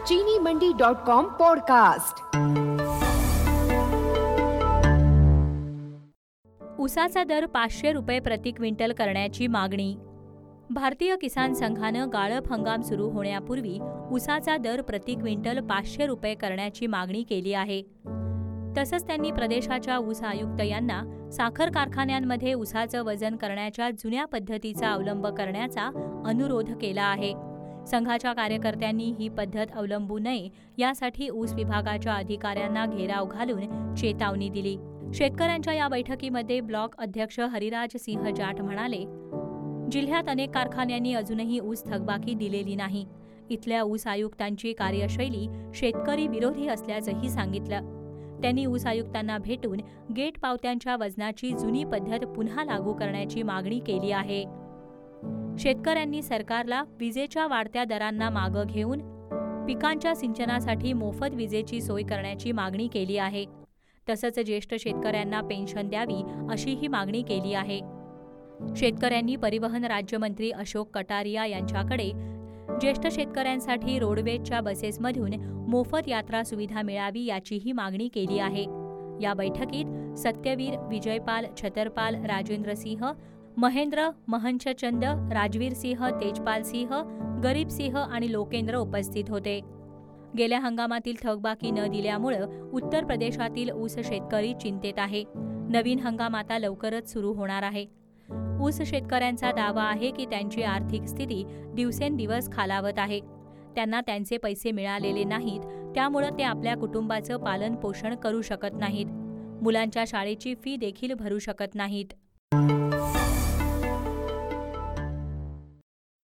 चीनीमंडी.com podcast. ऊसाचा दर 500 रुपये प्रति क्विंटल करण्याची मागणी। भारतीय किसान संघानं गाळप हंगाम सुरू होण्यापूर्वी ऊसाचा दर प्रति क्विंटल 500 रुपये करण्याची मागणी केली आहे। तसंच त्यांनी प्रदेशाच्या ऊस आयुक्त यांना साखर कारखान्यांमध्ये ऊसाचं वजन करण्याच्या जुन्या पद्धतीचा अवलंब करण्याचा अनुरोध केला आहे। संघाच्या कार्यकर्त्यांनी ही पद्धत अवलंबू नये यासाठी ऊस विभागाच्या अधिकाऱ्यांना घेराव घालून चेतावणी दिली। शेतकऱ्यांच्या या बैठकीमध्ये ब्लॉक अध्यक्ष हरिराज सिंह जाट म्हणाले, जिल्ह्यात अनेक कारखान्यांनी अजूनही ऊस थकबाकी दिलेली नाही। इथल्या ऊस आयुक्तांची कार्यशैली शेतकरी विरोधी असल्याचंही सांगितलं। त्यांनी ऊस आयुक्तांना भेटून गेट पावत्यांच्या वजनाची जुनी पद्धत पुन्हा लागू करण्याची मागणी केली आहे। शेतकऱ्यांनी सरकारला विजेच्या वाढत्या दरांना मागं घेऊन पिकांच्या सिंचनासाठी मोफत विजेची सोय करण्याची मागणी केली आहे। तसंच ज्येष्ठ शेतकऱ्यांना पेन्शन द्यावी अशीही मागणी केली आहे। शेतकऱ्यांनी परिवहन राज्यमंत्री अशोक कटारिया यांच्याकडे ज्येष्ठ शेतकऱ्यांसाठी रोडवेजच्या बसेसमधून मोफत यात्रा सुविधा मिळावी याचीही मागणी केली आहे। या बैठकीत सत्यवीर, विजयपाल, छतरपाल, राजेंद्र सिंह, महेंद्र, महंचचंद, राजवीर सिंह, तेजपाल सिंह, गरीब सिंह आणि लोकेंद्र उपस्थित होते। गेल्या हंगामातील थकबाकी न दिल्यामुळं उत्तर प्रदेशातील ऊस शेतकरी चिंतेत आहे। नवीन हंगाम आता लवकरच सुरू होणार आहे। ऊस शेतकऱ्यांचा दावा आहे की त्यांची आर्थिक स्थिती दिवसेंदिवस खालावत आहे। त्यांना त्यांचे पैसे मिळालेले नाहीत, त्यामुळं ते आपल्या कुटुंबाचं पालन पोषण करू शकत नाहीत। मुलांच्या शाळेची फी देखील भरू शकत नाहीत।